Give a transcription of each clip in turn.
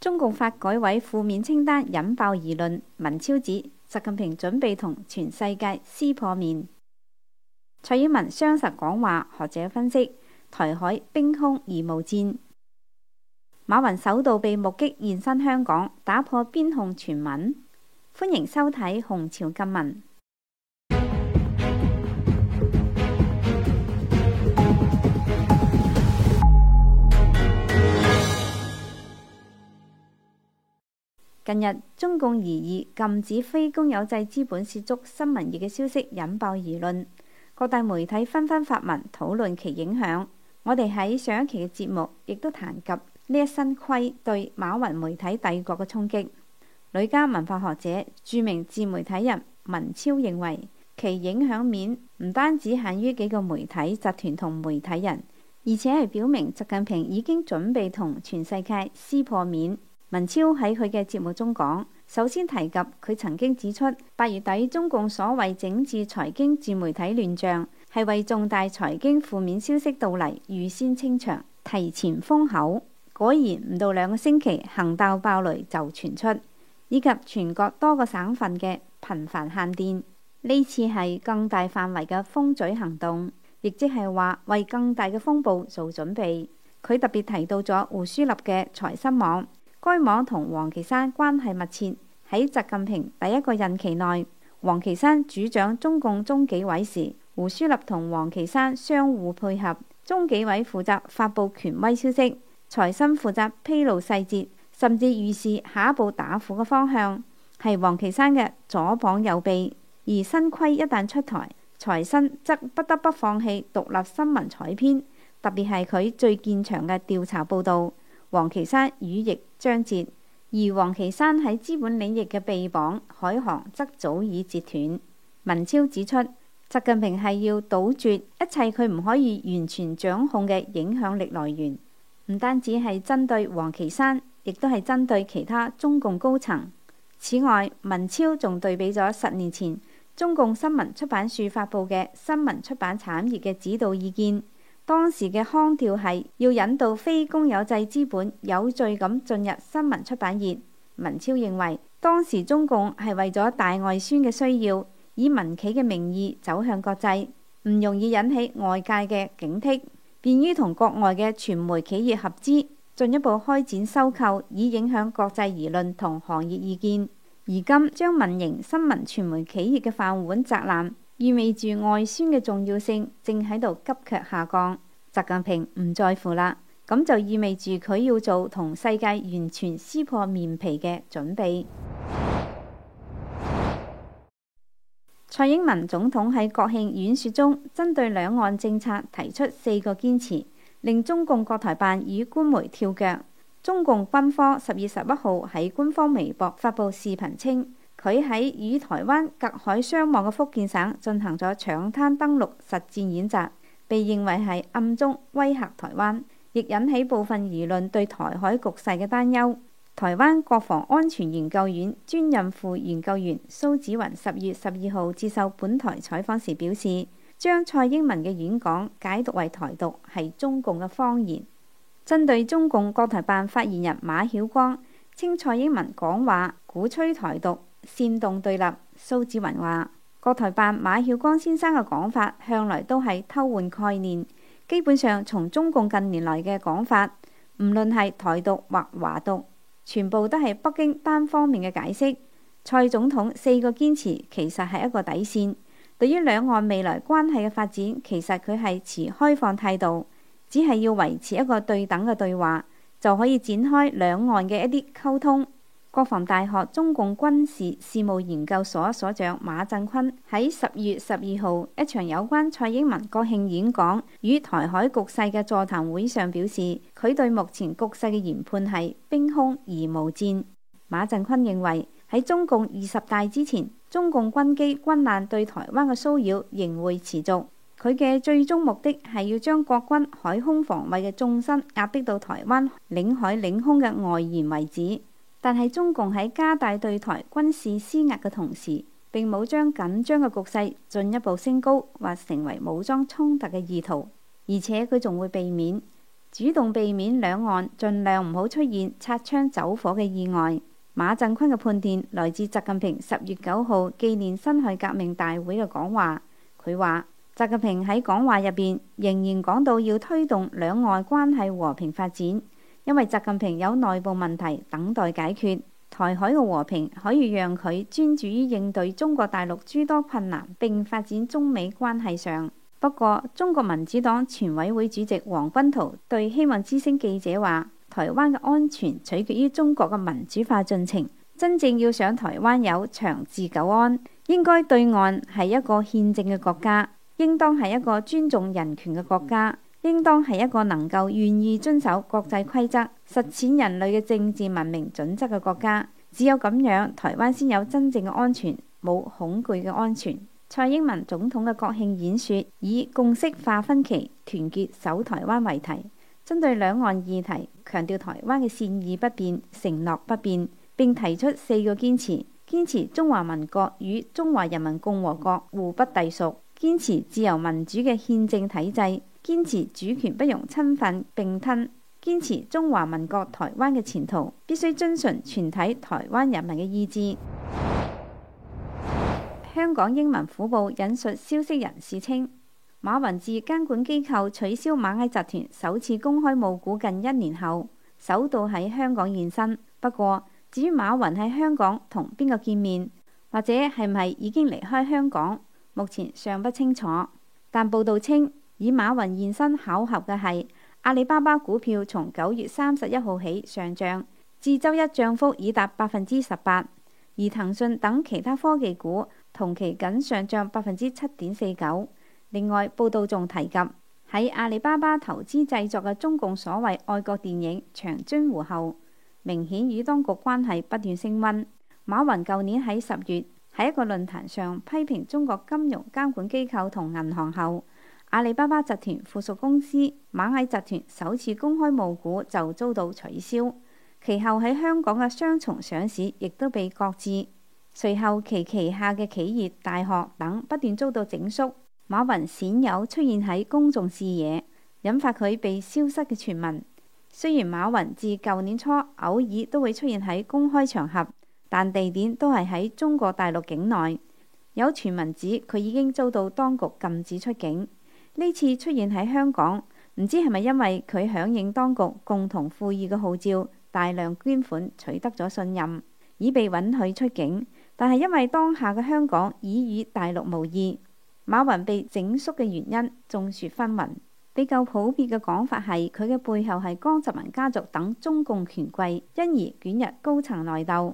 中共發改委負面清單引爆輿論，文超指習近平準備同全世界撕破面。蔡英文雙實講話，學者分析台海兵凶而無戰。馬雲首度被目擊現身香港，打破邊控傳聞。歡迎收睇《紅潮近聞》。近日，中共擬議禁止非公有制資本涉足新聞業嘅消息引爆輿論，各大媒體紛紛發文討論其影響。我哋喺上一期嘅節目亦都談及呢一新規對馬雲媒體帝國嘅衝擊。旅加文化學者、著名自媒體人文超認為，其影響面唔單止限於幾個媒體集團同媒體人，而且係表明習近平已經準備同全世界撕破面。文超喺佢嘅節目中講，首先提及佢曾經指出，8月底中共所謂整治財經自媒體亂象，係為重大財經負面消息到嚟預先清場，提前封口。果然唔到2個星期，恒大爆雷就傳出，以及全國多個省份嘅頻繁限電。呢次係更大範圍嘅封嘴行動，亦即係話為更大嘅風暴做準備。佢特別提到咗胡舒立嘅財新網。該網同王岐山關係密切。喺習近平第一個任期內，王岐山主掌中共中紀委時，胡舒立同王岐山相互配合。中紀委負責發佈權威消息，財新負責披露細節，甚至預示下一步打虎嘅方向，係王岐山嘅左膀右臂。而新規一旦出台，財新則不得不放棄獨立新聞採編，特別係佢最見長嘅調查報導。王岐山羽翼將折，而王岐山喺資本領域嘅臂膀海航則早已折斷。文超指出，習近平係要杜絕一切佢唔可以完全掌控嘅影響力來源，唔單止係針對王岐山，亦都係針對其他中共高層。此外，文超仲對比咗10年前中共新聞出版署發佈嘅新聞出版產業嘅指導意見。當時嘅腔調係要引導非公有制資本有序咁進入新聞出版業。文超認為，當時中共係為咗大外宣嘅需要，以民企嘅名義走向國際，唔容易引起外界嘅警惕，便於同國外嘅傳媒企業合資，進一步開展收購，以影響國際輿論同行業意見。而今將民營新聞傳媒企業嘅飯碗砸爛，意味住外宣嘅重要性正喺度急劇下降。習近平唔在乎啦，咁就意味住佢要做同世界完全撕破面皮嘅準備。蔡英文總統喺國慶演說中，針對兩岸政策提出4個堅持，令中共國台辦與官媒跳腳。中共軍科10月11號喺官方微博發布視頻稱，佢喺與台灣隔海相望嘅福建省進行咗搶灘登陸實戰演習，被認為係暗中威嚇台灣，亦引起部分輿論對台海局勢嘅擔憂。台灣國防安全研究院專任副研究員蘇紫雲10月12號接受本台採訪時表示，將蔡英文嘅演講解讀為台獨係中共嘅謊言。針對中共國台辦發言人馬曉光稱蔡英文講話鼓吹台獨、煽動對立，蘇紫雲話，國台辦馬曉光先生嘅講法向來都係偷換概念，基本上從中共近年來嘅講法，唔論係台獨或華獨，全部都係北京單方面嘅解釋。蔡總統4個堅持其實係一個底線，對於兩岸未來關係嘅發展，其實佢係持開放態度。只係要維持一個對等嘅對話，就可以展開兩岸嘅一啲溝通。國防大學中共軍事事務研究所所長馬振坤喺10月12號一場有關蔡英文國慶演講與台海局勢嘅座談會上表示，佢對目前局勢嘅研判係兵凶而無戰。馬振坤認為，喺中共20大之前，中共軍機軍艦對台灣嘅騷擾仍會持續。佢嘅最終目的係要將國軍海空防衛嘅縱深壓迫到台灣領海領空嘅外緣為止。但係中共喺加大對台軍事施壓嘅同時，並冇將緊張嘅局勢進一步升高或成為武裝衝突嘅意圖，而且佢仲會避免主動避免兩岸盡量唔好出現擦槍走火嘅意外。馬振坤嘅判斷來自習近平10月9號紀念辛亥革命大會嘅講話。佢話習近平喺講話入邊仍然講到要推動兩岸關係和平發展，因為習近平有內部問題等待解決。台海嘅和平可以讓佢專注於應對中國大陸諸多困難並發展中美關係上。不過，中國民主黨全委會主席黃軍濤對希望之聲記者話：台灣嘅安全取決於中國嘅民主化進程，真正要想台灣有長治久安，應該對岸係一個憲政嘅國家，應當係一個尊重人權嘅國家，應當係一個能夠願意遵守國際規則、實踐人類嘅政治文明準則嘅國家。只有咁樣，台灣先有真正嘅安全，冇恐懼嘅安全。蔡英文總統嘅國慶演說以共識化分歧、團結守台灣為題，針對兩岸議題，強調台灣嘅善意不變、承諾不變，並提出4個堅持：堅持中華民國與中華人民共和國互不隸屬，堅持自由民主嘅憲政體制，堅持主權不容侵犯併吞，堅持中華民國台灣嘅前途必須遵循全體台灣人民嘅意志。香港英文虎報引述消息人士稱，馬雲自監管機構取消螞蟻集團首次公開募股近1年後，首度喺香港現身。不過，至於馬雲喺香港同邊個見面，或者係唔係已經離開香港，目前尚不清楚。但報道稱，以馬雲現身巧合嘅係，阿里巴巴股票從9月31號起上漲，至周一漲幅已達18%，而騰訊等其他科技股同期僅上漲7.49%。另外，報道仲提及喺阿里巴巴投資製作嘅中共所謂愛國電影《長津湖》後，明顯與當局關係不斷升溫。馬雲舊年喺10月喺一個論壇上批評中國金融監管機構同銀行後，阿里巴巴集團附屬公司螞蟻集團首次公開募股就遭到取消，其後喺香港嘅雙重上市亦都被擱置。隨後其旗下嘅企業、大學等不斷遭到整肅，馬雲鮮有出現喺公眾視野，引發佢被消失嘅傳聞。雖然馬雲自舊年初偶爾都會出現喺公開場合，但地點都係喺中國大陸境內。有傳聞指佢已經遭到當局禁止出境。呢次出現喺香港，唔知係咪因為佢響應當局共同富裕嘅號召，大量捐款取得咗信任，已被允許出境。但係因為當下嘅香港已與大陸無異，馬雲被整肅嘅原因眾說紛紜。比較普遍嘅講法係佢嘅背後係江澤民家族等中共權貴，因而捲入高層內鬥。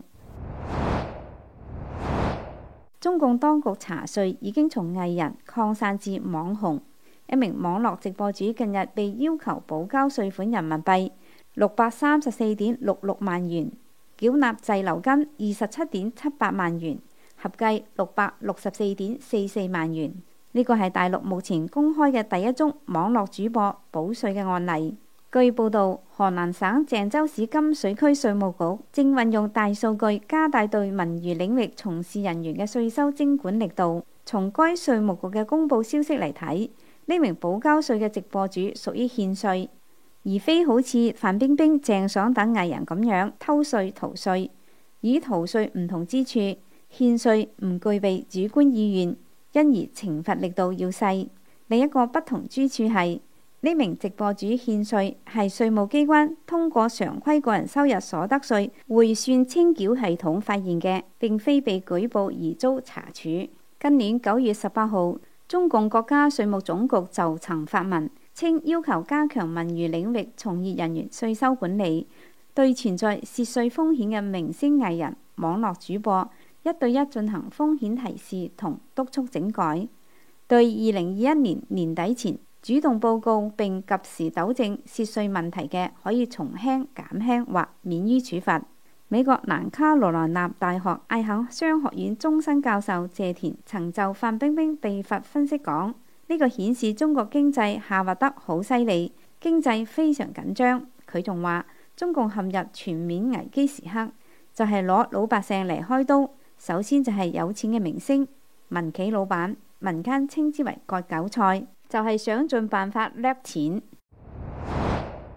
中共當局查稅已經從藝人擴散至網紅。一名網絡直播主近日被要求補交稅款人民幣634.66萬元，繳納滯留金27.78萬元，合計664.44萬元。呢個係大陸目前公開嘅第一宗網絡主播補稅嘅案例。據報道，河南省鄭州市金水區稅務局正運用大數據加大對文娛領域從事人員嘅稅收徵管力度。從該稅務局嘅公佈消息嚟睇，呢名補交稅嘅直播主屬於欠稅，而非好似范冰冰、鄭爽等藝人咁樣偷稅逃稅。與逃稅唔同之處，欠稅唔具備主觀意願，因而懲罰力度要細。另一個不同之處係，呢名直播主欠稅係稅務機關通過常規個人收入所得稅匯算清繳系統發現嘅，並非被舉報而遭查處。今年9月18號，中共國家稅務總局就曾發文稱，要求加強文娛領域從業人員稅收管理，對存在涉稅風險嘅明星藝人、網絡主播1對1進行風險提示同督促整改，對2021年年底前主動報告並及時糾正涉稅問題嘅，可以從輕、減輕或免於處罰。美國南卡羅來納大學艾肯商學院終身教授謝田曾就范冰冰被罰分析講：呢個顯示中國經濟下滑得好犀利，經濟非常緊張。佢仲話中共陷入全面危機時刻，就係攞老百姓嚟開刀。首先就係有錢嘅明星、民企老闆，民間稱之為割韭菜，就係想盡辦法掠錢。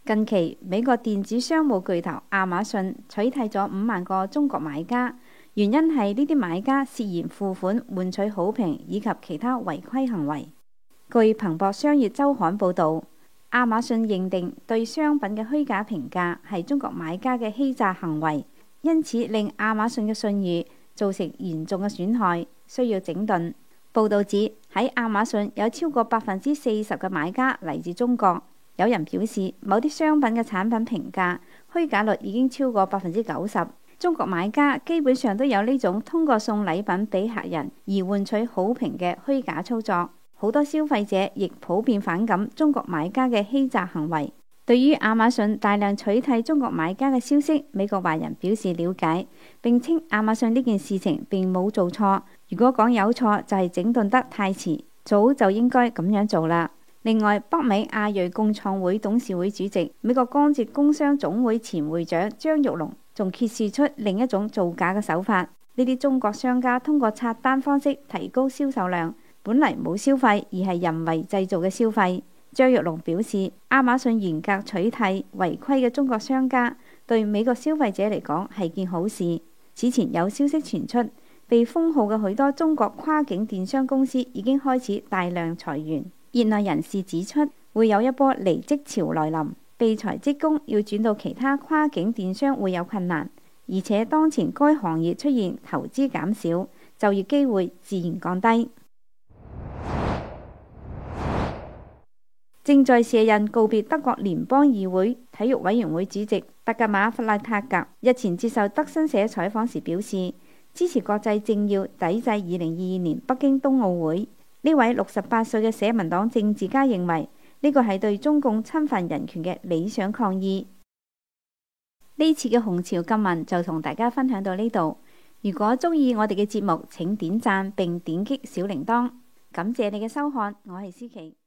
近期美國電子商務巨頭亞馬遜取締咗5萬個中國買家，原因係呢啲買家涉嫌付款換取好評以及其他違規行為。據彭博商業週刊報導，亞馬遜認定對商品嘅虛假評價係中國買家嘅欺詐行為，因此令亞馬遜嘅信譽造成嚴重嘅損害，需要整頓。報導指喺亞馬遜有超過40%嘅買家嚟自中國。有人表示，某啲商品嘅產品評價虛假率已經超過90%。中國買家基本上都有呢種通過送禮品俾客人而換取好評嘅虛假操作。好多消費者亦普遍反感中國買家嘅欺詐行為。對於亞馬遜大量取締中國買家嘅消息，美國華人表示了解，並稱亞馬遜呢件事情並冇做錯。如果講有錯，就係整頓得太遲，早就應該咁樣做啦。另外，北美亞裔共創會董事會主席、美國鋼鐵工商總會前會長張玉龍仲揭示出另一種造假嘅手法。呢啲中國商家通過刷單方式提高銷售量，本嚟冇消費，而係人為製造嘅消費。張玉龍表示，亞馬遜嚴格取締違規嘅中國商家，對美國消費者嚟講係件好事。此前有消息傳出，被封號嘅許多中國跨境電商公司已經開始大量裁員。業內人士指出，會有一波離職潮來臨，被裁職工要轉到其他跨境電商會有困難，而且當前該行業出現投資減少，就業機會自然降低。正在卸任告別德國聯邦議會體育委員會主席特格馬弗拉塔格日前接受德新社採訪時表示，支持國際政要抵制2022年北京冬奧會。呢位68歲嘅社民黨政治家認為，呢個係對中共侵犯人權嘅理想抗議。呢次嘅紅潮禁文就同大家分享到呢度。如果鍾意我哋嘅節目，請點讚並點擊小鈴鐺。感謝你嘅收看，我係思琪。